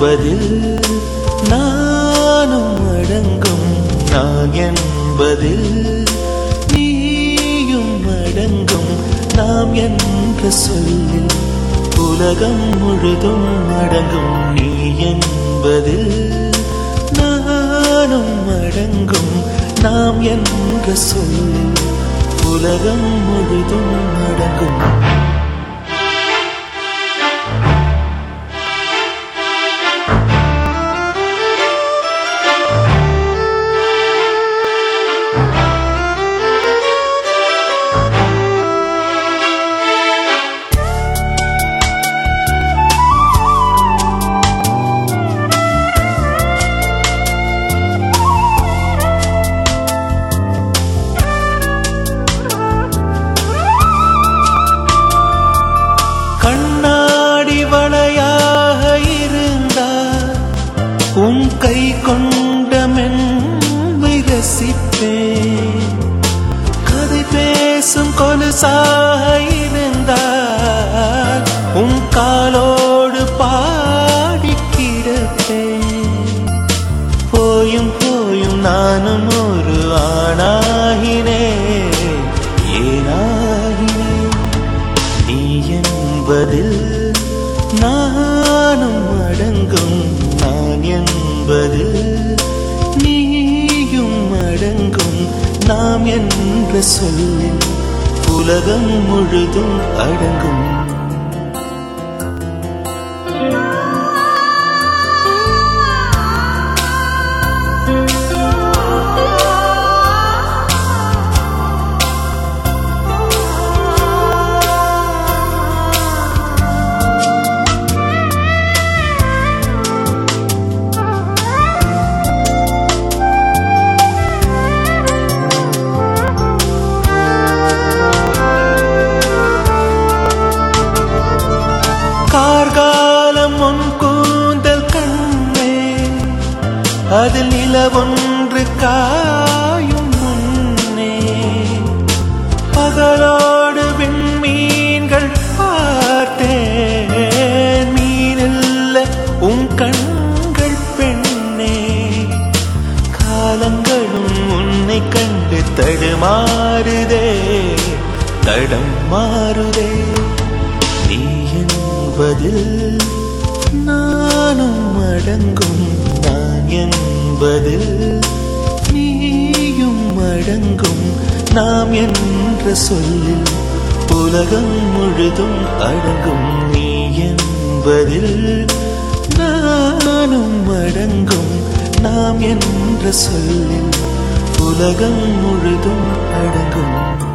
என்பதில் நானும் அடங்கும், நான் என்பதில் நீயும் அடங்கும். நாம் என்ற சொல்லில் உலகம் முழுதும் அடங்கும். நீ என்பதில் நானும் அடங்கும், நாம் என்ற சொல்லில் உலகம் முழுதும் அடங்கும். கண்ணாடி வளையாக இருந்தார் உன் கை கொண்ட மென்மை ரசிப்பேன். கதை பேசும் கொலுசாக இருந்தார் உன் காலோடு பாடி கிடப்பேன். போயும் போயும் நானும் ஒரு ஆணாகினேன், ஏனாகினேன். நீ என்பதில் நானும் அடங்கும், நான் என்பதில் நீயும் அடங்கும். நாம் என்ற சொல்லில் உலகம் முழுதும் அடங்கும். கார்காலம் உன் கூந்தல் கண்ணே, அதில் நிலவொன்று காயும் முன்னே. பகலோடு விண்மீன்கள் பார்த்தேன், மீனில்ல உன் கண்கள் பெண்ணே. காலங்களும் உன்னை கண்டு தடுமாறுதே, தடம் மாறுதே. நீ என்பதில் நானும் அடங்கும், நான் என்பதில் நீயும் அடங்கும். நாம் என்ற சொல்லில் உலகம் முழுதும் அடங்கும். நீ என்பதில் நானும் அடங்கும், நாம் என்ற சொல்லில் உலகம் முழுதும் அடங்கும்.